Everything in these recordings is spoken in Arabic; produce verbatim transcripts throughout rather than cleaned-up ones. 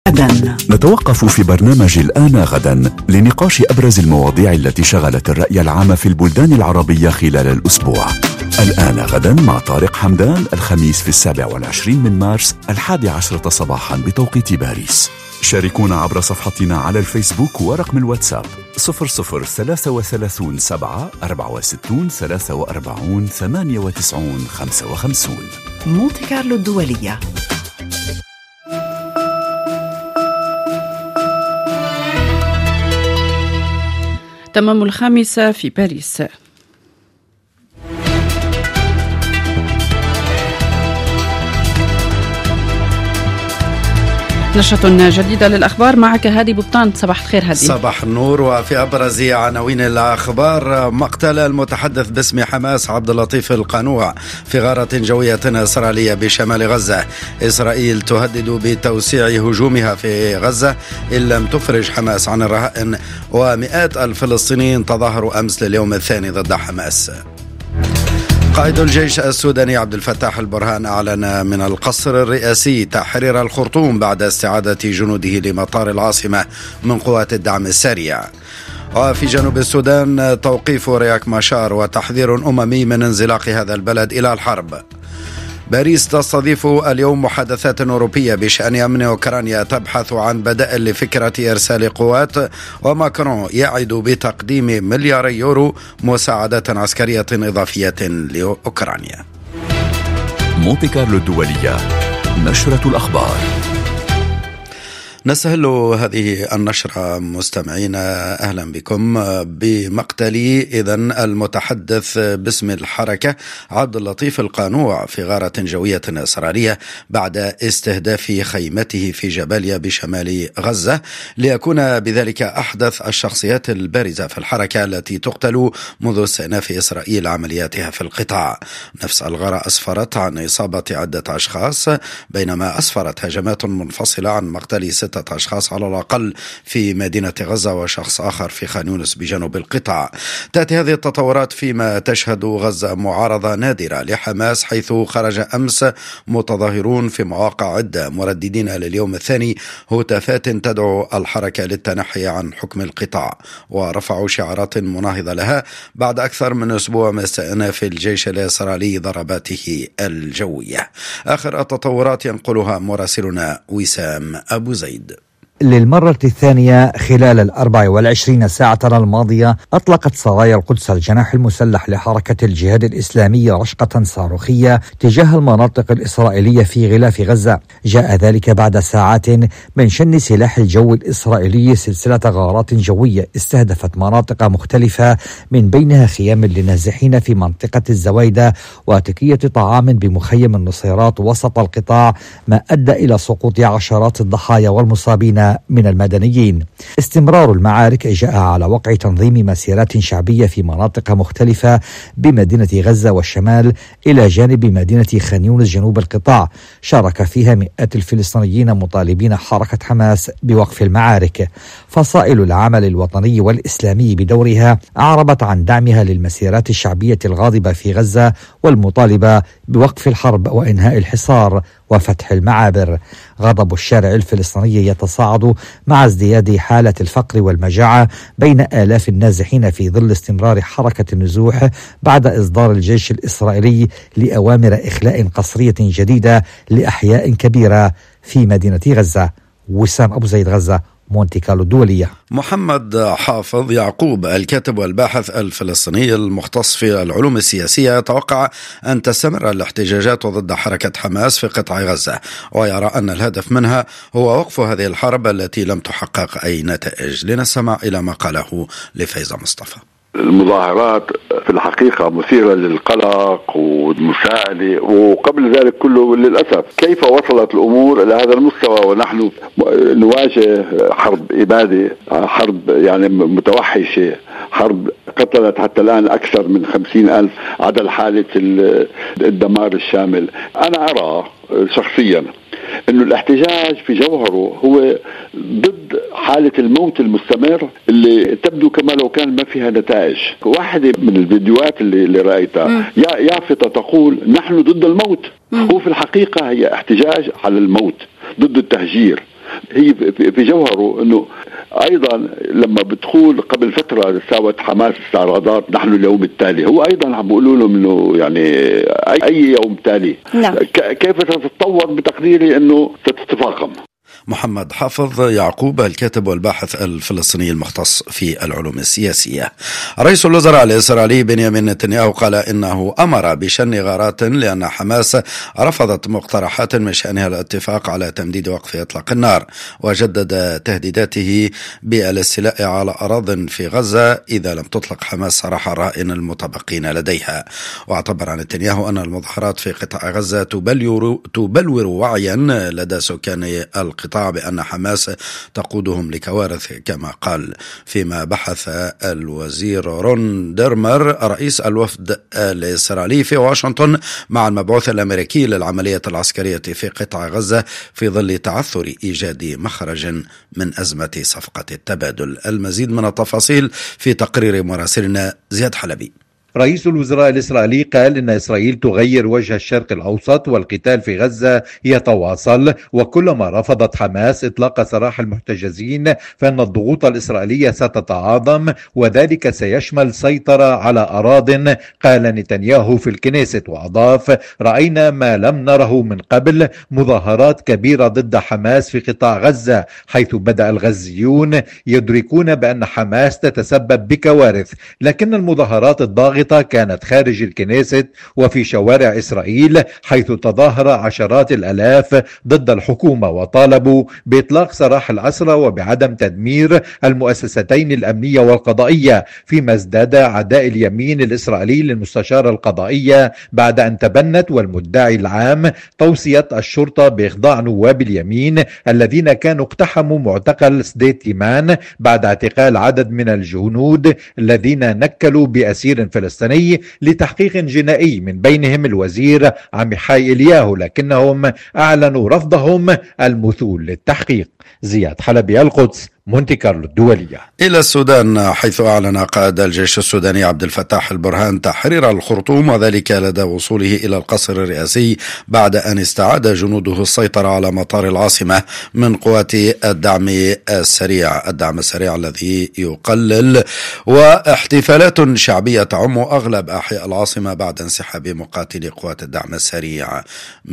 غدا نتوقف في برنامج الآن غدا لنقاش أبرز المواضيع التي شغلت الرأي العام في البلدان العربية خلال الأسبوع. الآن غدا مع طارق حمدان، الخميس في السابع والعشرين من مارس الحادي عشرة صباحا بتوقيت باريس. شاركونا عبر صفحتنا على الفيسبوك ورقم الواتساب صفر صفر ثلاثة وثلاثون سبعة أربعة وستون ثلاثة وأربعون ثمانية وتسعون خمسة وخمسين. مونتي كارلو الدولية. تمام الخامسة في باريس. نشرة جديدة للأخبار معك هادي بوبطان. صباح الخير هادي. صباح النور. وفي أبرز عناوين الأخبار: مقتل المتحدث باسم حماس عبد اللطيف القانوع في غارة جوية إسرائيلية بشمال غزة. إسرائيل تهدد بتوسيع هجومها في غزة إن لم تفرج حماس عن الرهائن. ومئات الفلسطينيين تظاهروا أمس لليوم الثاني ضد حماس. قائد الجيش السوداني عبد الفتاح البرهان أعلن من القصر الرئاسي تحرير الخرطوم بعد استعادة جنوده لمطار العاصمة من قوات الدعم السريع. وفي جنوب السودان توقيف رياك ماشار وتحذير أممي من انزلاق هذا البلد إلى الحرب. باريس تستضيف اليوم محادثات أوروبية بشأن أمن أوكرانيا تبحث عن بدائل لفكرة إرسال قوات. وماكرون يعد بتقديم ملياري يورو مساعدات عسكرية إضافية لأوكرانيا. مونتي كارلو الدولية، نشرة الأخبار. نسهل هذه النشرة مستمعينا، أهلا بكم. بمقتل إذن المتحدث باسم الحركة عبد اللطيف القانوع في غارة جوية إسرائيلية بعد استهداف خيمته في جباليا بشمال غزة، ليكون بذلك أحدث الشخصيات البارزة في الحركة التي تقتل منذ استئناف إسرائيل عملياتها في القطاع. نفس الغارة أسفرت عن إصابة عدة أشخاص، بينما أسفرت هجمات منفصلة عن مقتل ستة أشخاص على الأقل في مدينة غزة وشخص آخر في خان يونس بجنوب القطاع. تأتي هذه التطورات فيما تشهد غزة معارضة نادرة لحماس، حيث خرج أمس متظاهرون في مواقع عدة مرددين لليوم الثاني هتافات تدعو الحركة للتنحي عن حكم القطاع، ورفعوا شعارات مناهضة لها بعد أكثر من أسبوع من استئناف الجيش الإسرائيلي ضرباته الجوية. آخر التطورات ينقلها مراسلنا وسام أبو زيد. للمرة الثانية خلال الأربع والعشرين ساعة الماضية أطلقت سرايا القدس الجناح المسلح لحركة الجهاد الإسلامي رشقة صاروخية تجاه المناطق الإسرائيلية في غلاف غزة. جاء ذلك بعد ساعات من شن سلاح الجو الإسرائيلي سلسلة غارات جوية استهدفت مناطق مختلفة، من بينها خيام للنازحين في منطقة الزويدة وتكية طعام بمخيم النصيرات وسط القطاع، ما أدى إلى سقوط عشرات الضحايا والمصابين من المدنيين. استمرار المعارك جاء على وقع تنظيم مسيرات شعبية في مناطق مختلفة بمدينة غزة والشمال إلى جانب مدينة خان يونس جنوب القطاع، شارك فيها مئات الفلسطينيين مطالبين حركة حماس بوقف المعارك. فصائل العمل الوطني والإسلامي بدورها أعربت عن دعمها للمسيرات الشعبية الغاضبة في غزة والمطالبة بوقف الحرب وإنهاء الحصار وفتح المعابر. غضب الشارع الفلسطيني يتصاعد مع ازدياد حالة الفقر والمجاعة بين آلاف النازحين في ظل استمرار حركة النزوح بعد إصدار الجيش الإسرائيلي لأوامر إخلاء قسرية جديدة لأحياء كبيرة في مدينة غزة. وسام أبو زيد، غزة، مونتي كارلو الدولية. محمد حافظ يعقوب الكاتب والباحث الفلسطيني المختص في العلوم السياسية يتوقع أن تستمر الاحتجاجات ضد حركة حماس في قطاع غزة، ويرى أن الهدف منها هو وقف هذه الحرب التي لم تحقق أي نتائج. لنستمع إلى ما قاله لفيزة مصطفى. المظاهرات في الحقيقة مثيرة للقلق والمشاهدة، وقبل ذلك كله للأسف كيف وصلت الأمور إلى هذا المستوى ونحن نواجه حرب إبادة، حرب يعني متوحشة، حرب قتلت حتى الآن أكثر من خمسين ألف، عدا حالة الدمار الشامل. أنا أرى شخصيا انه الاحتجاج في جوهره هو ضد حالة الموت المستمر اللي تبدو كما لو كان ما فيها نتائج. واحدة من الفيديوهات اللي, اللي رأيتها يافطة تقول نحن ضد الموت. هو في الحقيقة هي احتجاج على الموت، ضد التهجير. هي في جوهره أنه أيضا لما بتقول قبل فترة ساوت حماس استعراضات نحن اليوم التالي، هو أيضا عم بيقولوا لهم أنه يعني أي يوم تالي. نعم. كيف ستتطور؟ بتقديري أنه ستتفاقم. محمد حافظ يعقوب الكاتب والباحث الفلسطيني المختص في العلوم السياسية. رئيس الوزراء الإسرائيلي بنيامين نتنياهو قال إنه أمر بشن غارات لأن حماس رفضت مقترحات من شأنها الاتفاق على تمديد وقف إطلاق النار، وجدد تهديداته بالاستيلاء على أراضٍ في غزة إذا لم تطلق حماس سراح الرهائن المتبقين لديها. واعتبر نتنياهو أن المظاهرات في قطاع غزة تبلور, تبلور وعيا لدى سكان القطاع بأن حماس تقودهم لكوارث كما قال، فيما بحث الوزير رون ديرمر رئيس الوفد الإسرائيلي في واشنطن مع المبعوث الأمريكي للعملية العسكرية في قطاع غزة في ظل تعثر إيجاد مخرج من أزمة صفقة التبادل. المزيد من التفاصيل في تقرير مراسلنا زياد حلبي. رئيس الوزراء الإسرائيلي قال إن إسرائيل تغير وجه الشرق الأوسط والقتال في غزة يتواصل، وكلما رفضت حماس إطلاق سراح المحتجزين فإن الضغوط الإسرائيلية ستتعاظم، وذلك سيشمل سيطرة على أراضٍ. قال نتنياهو في الكنيست وأضاف: رأينا ما لم نره من قبل، مظاهرات كبيرة ضد حماس في قطاع غزة، حيث بدأ الغزيون يدركون بأن حماس تتسبب بكوارث، لكن المظاهرات الضاغطة كانت خارج الكنيست وفي شوارع إسرائيل، حيث تظاهر عشرات الآلاف ضد الحكومة وطالبوا بإطلاق سراح الأسرى وبعدم تدمير المؤسستين الأمنية والقضائية، فيما ازداد عداء اليمين الإسرائيلي للمستشارة القضائية بعد أن تبنت والمدعي العام توصية الشرطة بإخضاع نواب اليمين الذين كانوا اقتحموا معتقل سديت تيمان بعد اعتقال عدد من الجنود الذين نكلوا بأسير فلسطيني لتحقيق جنائي، من بينهم الوزير عميحاي إلياهو، لكنهم أعلنوا رفضهم المثول للتحقيق. زياد حلبي، القدس، مونتي كارلو الدولية. إلى السودان، حيث أعلن قائد الجيش السوداني عبد الفتاح البرهان تحرير الخرطوم، وذلك لدى وصوله إلى القصر الرئاسي بعد أن استعاد جنوده السيطرة على مطار العاصمة من قوات الدعم السريع الدعم السريع الذي يقلل، واحتفالات شعبية تعم أغلب أحياء العاصمة بعد انسحاب مقاتلي قوات الدعم السريع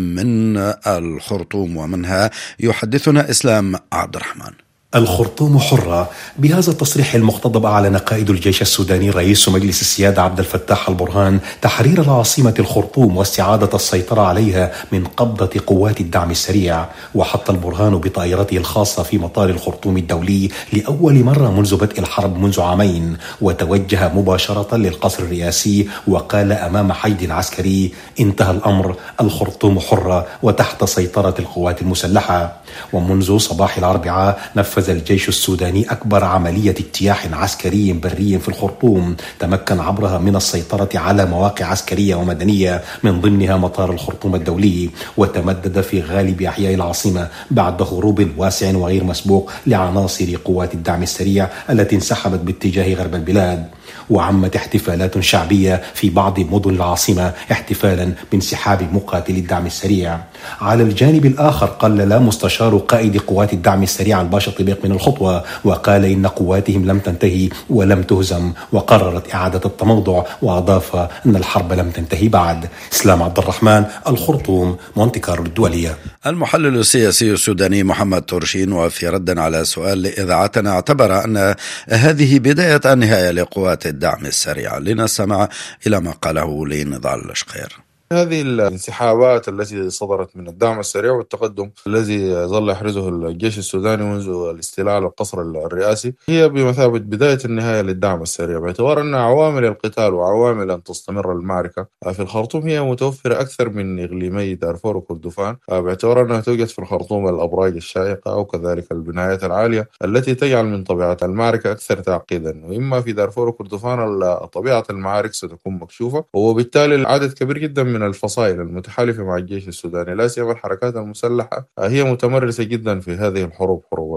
من الخرطوم. ومنها يحدثنا إسلام عبد الرحمن. الخرطوم حرة. بهذا التصريح المقتضب أعلن قائد الجيش السوداني رئيس مجلس السيادة عبد الفتاح البرهان تحرير العاصمة الخرطوم واستعادة السيطرة عليها من قبضة قوات الدعم السريع. وحط البرهان بطائرته الخاصة في مطار الخرطوم الدولي لأول مرة منذ بدء الحرب منذ عامين، وتوجه مباشرة للقصر الرئاسي وقال أمام حشد عسكري: انتهى الأمر، الخرطوم حرة وتحت سيطرة القوات المسلحة. ومنذ صباح الأربعاء نفذ الجيش السوداني أكبر عملية اجتياح عسكري بري في الخرطوم، تمكن عبرها من السيطرة على مواقع عسكرية ومدنية من ضمنها مطار الخرطوم الدولي، وتمدد في غالب أحياء العاصمة بعد هروب واسع وغير مسبوق لعناصر قوات الدعم السريع التي انسحبت باتجاه غرب البلاد. وعمت احتفالات شعبية في بعض مدن العاصمة احتفالا بانسحاب مقاتلي الدعم السريع. على الجانب الآخر قلل مستشار قائد قوات الدعم السريع الباشا طبيق من الخطوة، وقال إن قواتهم لم تنتهي ولم تهزم، وقررت إعادة التموضع، وأضاف أن الحرب لم تنتهي بعد. إسلام عبد الرحمن، الخرطوم، مونتي كارلو الدولية. المحلل السياسي السوداني محمد تورشين، وفي رد على سؤال لإذاعتنا، اعتبر أن هذه بداية النهاية لقوات الدعم السريع. لنستمع إلى ما قاله لنضال الشقير. هذه الانسحابات التي صدرت من الدعم السريع والتقدم الذي ظل يحرزه الجيش السوداني منذ الاستيلاء على القصر الرئاسي هي بمثابة بداية النهاية للدعم السريع، باعتبار أن عوامل القتال وعوامل أن تستمر المعركة في الخرطوم هي متوفرة أكثر من إقليمي دارفور وكردفان، باعتبار أنها توجد في الخرطوم الأبراج الشائقة وكذلك البنايات العالية التي تجعل من طبيعة المعركة أكثر تعقيدا. وإما في دارفور وكردفان طبيعة المعارك ستكون مكشوفة، وبالتالي عدد كبير جدا من الفصائل المتحالفة مع الجيش السوداني لا سيما الحركات المسلحة هي متمرسة جدا في هذه الحروب، حروب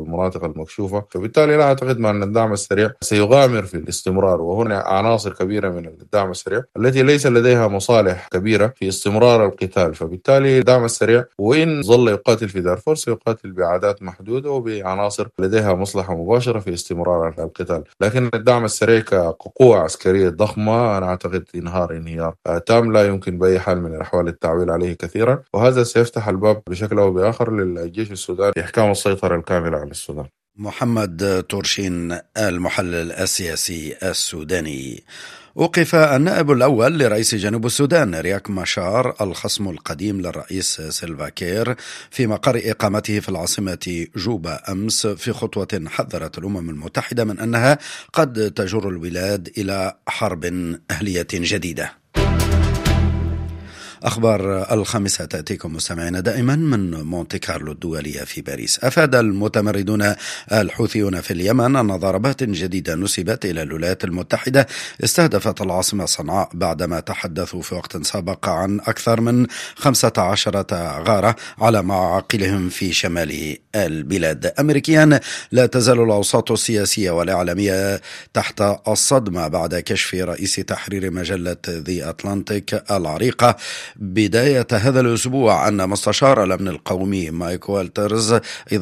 والمناطق المكشوفة، فبالتالي لا أعتقد أن الدعم السريع سيغامر في الاستمرار. وهنا عناصر كبيرة من الدعم السريع التي ليس لديها مصالح كبيرة في استمرار القتال، فبالتالي الدعم السريع وإن ظل يقاتل في دارفور سيقاتل بأعداد محدودة وبعناصر لديها مصلحة مباشرة في استمرار القتال. لكن الدعم السريع كقوة عسكرية ضخمة أنا أعتقد انهار انهيار تام لا يمكن بأي حال من الأحوال التعويل عليه كثيرا، وهذا سيفتح الباب بشكل أو بآخر للجيش السوداني إحكام السيطرة الكاملة على السودان. محمد تورشين المحلل السياسي السوداني. أوقف النائب الأول لرئيس جنوب السودان رياك ماشار الخصم القديم للرئيس سيلفا كير في مقر إقامته في العاصمة جوبا أمس في خطوة حذرت الأمم المتحدة من أنها قد تجر البلاد إلى حرب أهلية جديدة. أخبار الخامسة تأتيكم مستمعين دائما من مونتي كارلو الدولية في باريس. أفاد المتمردون الحوثيون في اليمن أن ضربات جديدة نسبت إلى الولايات المتحدة استهدفت العاصمة صنعاء بعدما تحدثوا في وقت سابق عن أكثر من خمسة عشر غارة على معاقلهم في شمال البلاد. أمريكيا لا تزال الأوساط السياسية والإعلامية تحت الصدمة بعد كشف رئيس تحرير مجلة ذا أتلانتيك العريقة بداية هذا الأسبوع أن مستشار الأمن القومي مايك والترز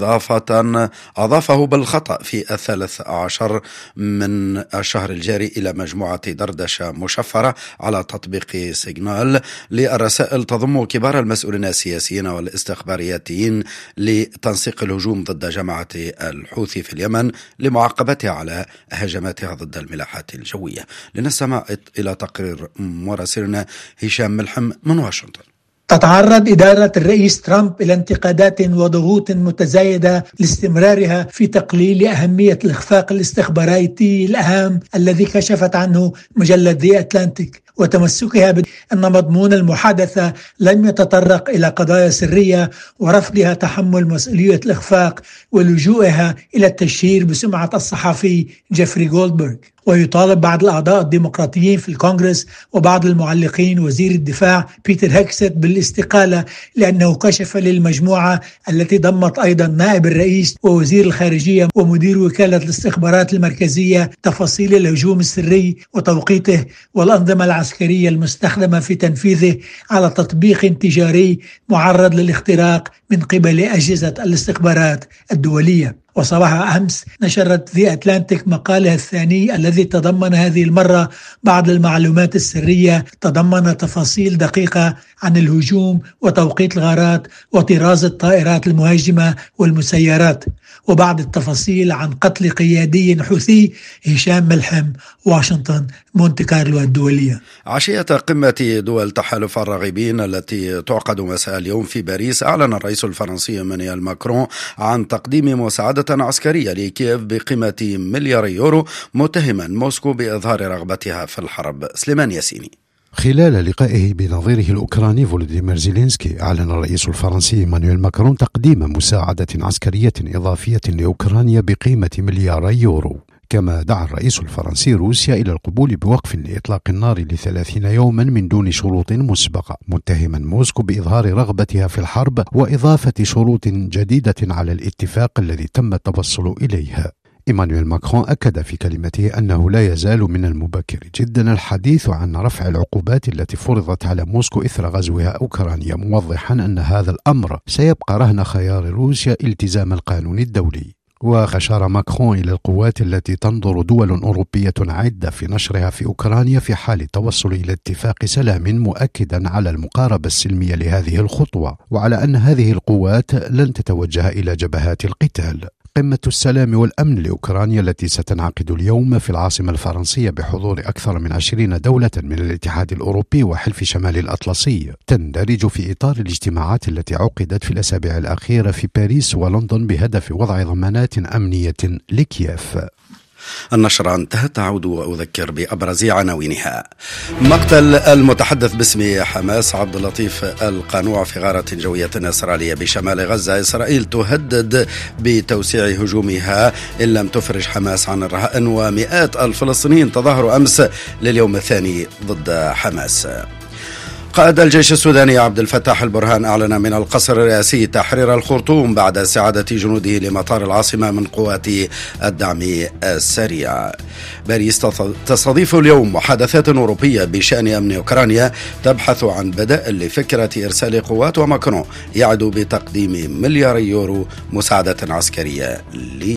إضافة أضافه بالخطأ في الثالث عشر من الشهر الجاري إلى مجموعة دردشة مشفرة على تطبيق سيجنال للرسائل تضم كبار المسؤولين السياسيين والاستخبارياتيين لتنسيق الهجوم ضد جماعة الحوثي في اليمن لمعاقبتها على هجماتها ضد الملاحات الجوية. لنستمع إلى تقرير مراسلنا هشام ملحم من واشنطن. تتعرض إدارة الرئيس ترامب إلى انتقادات وضغوط متزايدة لاستمرارها في تقليل أهمية الإخفاق الاستخباراتي الأهم الذي كشفت عنه مجلة ذا أتلانتيك، وتمسكها بأن مضمون المحادثة لم يتطرق إلى قضايا سرية ورفضها تحمل مسؤولية الإخفاق ولجوئها إلى التشهير بسمعة الصحفي جيفري جولدبرغ. ويطالب بعض الأعضاء الديمقراطيين في الكونغرس وبعض المعلقين وزير الدفاع بيتر هيكست بالاستقالة لأنه كشف للمجموعة التي ضمت أيضا نائب الرئيس ووزير الخارجية ومدير وكالة الاستخبارات المركزية تفاصيل الهجوم السري وتوقيته والأنظمة العسكرية المستخدمة في تنفيذه على تطبيق تجاري معرض للاختراق من قبل أجهزة الاستخبارات الدولية. وصباح أمس نشرت ذا أتلانتيك مقالها الثاني الذي تضمن هذه المرة بعض المعلومات السرية تضمن تفاصيل دقيقة عن الهجوم وتوقيت الغارات وطراز الطائرات المهاجمة والمسيرات وبعض التفاصيل عن قتل قيادي حوثي. هشام ملحم، واشنطن، مونتي كارلو الدولية. عشية قمة دول تحالف الراغبين التي تعقد مساء اليوم في باريس، أعلن الرئيس الفرنسي إيمانويل ماكرون عن تقديم مساعدة عسكرية لكييف بقيمة مليار يورو، متهما موسكو بإظهار رغبتها في الحرب. سليمان ياسيني. خلال لقائه بنظيره الأوكراني فولوديمير زيلينسكي، أعلن الرئيس الفرنسي إيمانويل ماكرون تقديم مساعدة عسكرية إضافية لأوكرانيا بقيمة مليار يورو. كما دعا الرئيس الفرنسي روسيا إلى القبول بوقف لإطلاق النار لثلاثين يوما من دون شروط مسبقة، متهما موسكو بإظهار رغبتها في الحرب وإضافة شروط جديدة على الاتفاق الذي تم التوصل إليها. إيمانويل ماكرون أكد في كلمته أنه لا يزال من المبكر جدا الحديث عن رفع العقوبات التي فرضت على موسكو إثر غزوها أوكرانيا، موضحا أن هذا الأمر سيبقى رهن خيار روسيا التزام القانون الدولي. وأشار ماكرون إلى القوات التي تنظر دول أوروبية عدة في نشرها في أوكرانيا في حال التوصل إلى اتفاق سلام، مؤكدا على المقاربة السلمية لهذه الخطوة وعلى أن هذه القوات لن تتوجه إلى جبهات القتال. قمة السلام والأمن لأوكرانيا التي ستنعقد اليوم في العاصمة الفرنسية بحضور أكثر من عشرين دولة من الاتحاد الأوروبي وحلف شمال الأطلسي، تندرج في إطار الاجتماعات التي عقدت في الأسابيع الأخيرة في باريس ولندن بهدف وضع ضمانات أمنية لكييف. النشرة انتهت. تعود وأذكر بأبرز عناوينها. مقتل المتحدث باسم حماس عبد اللطيف القانوع في غارة جوية إسرائيلية بشمال غزة. إسرائيل تهدد بتوسيع هجومها إن لم تفرج حماس عن الرهائن، ومئات الفلسطينيين تظاهروا أمس لليوم الثاني ضد حماس. قائد الجيش السوداني عبد الفتاح البرهان أعلن من القصر الرئاسي تحرير الخرطوم بعد استعادة جنوده لمطار العاصمة من قوات الدعم السريع. باريس تستضيف اليوم محادثات أوروبية بشأن أمن أوكرانيا تبحث عن بدائل لفكرة إرسال قوات، وماكرون يعد بتقديم مليار يورو مساعدة عسكرية